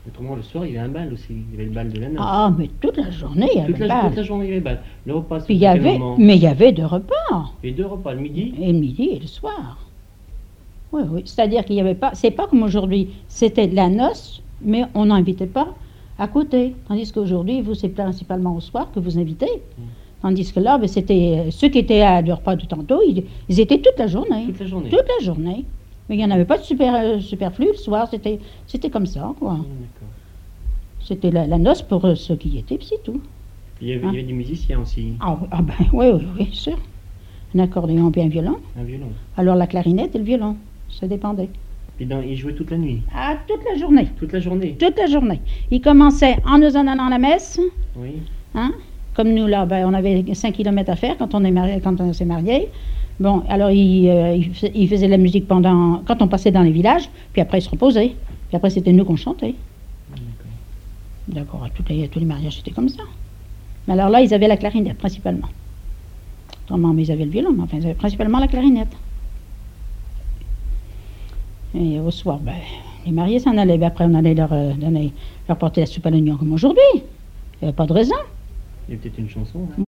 Autrement, le soir, il y avait un bal aussi. Il y avait le bal de la noce. Ah, mais toute la journée, il y avait Toute le la, bal. toute la journée, il y avait le bal. Le repas, Puis il y c'était à quel avait, moment? mais il y avait 2 repas, Et 2 repas, le midi? et le midi et le soir. Oui, oui. C'est-à-dire qu'il n'y avait pas, c'est pas comme aujourd'hui, c'était la noce, mais on n'invitait pas à côté. Tandis qu'aujourd'hui, vous, c'est principalement au soir que vous invitez. Tandis que là, ben, c'était ceux qui étaient à 2 repas de tantôt, ils étaient toute la journée. Toute la journée. Toute la journée. Mais il n'y en avait pas de superflu le soir, c'était comme ça, quoi. D'accord. C'était la noce pour ceux qui y étaient, puis c'est tout. Puis il y avait des musiciens aussi. Ah, ben oui, oui, oui, sûr. Un accordéon puis un violon. Un violon. Alors la clarinette et le violon, ça dépendait. Puis ils jouaient toute la nuit. Ah, toute la journée. Toute la journée. Toute la journée. Ils commençaient en nous en allant à la messe, Oui. hein. Comme nous, là, ben, on avait 5 kilomètres à faire quand on s'est mariés. Bon, alors ils faisaient de la musique quand on passait dans les villages, puis après ils se reposaient. Puis après c'était nous qu'on chantait. D'accord, à tous les mariages c'était comme ça. Mais alors là, ils avaient la clarinette principalement. Autrement, mais ils avaient le violon, mais enfin ils avaient principalement la clarinette. Et au soir, ben, les mariés s'en allaient, ben, après on allait leur porter la soupe à l'oignon comme aujourd'hui. Il n'y avait pas de raison. Il y a peut-être une chanson. Hein.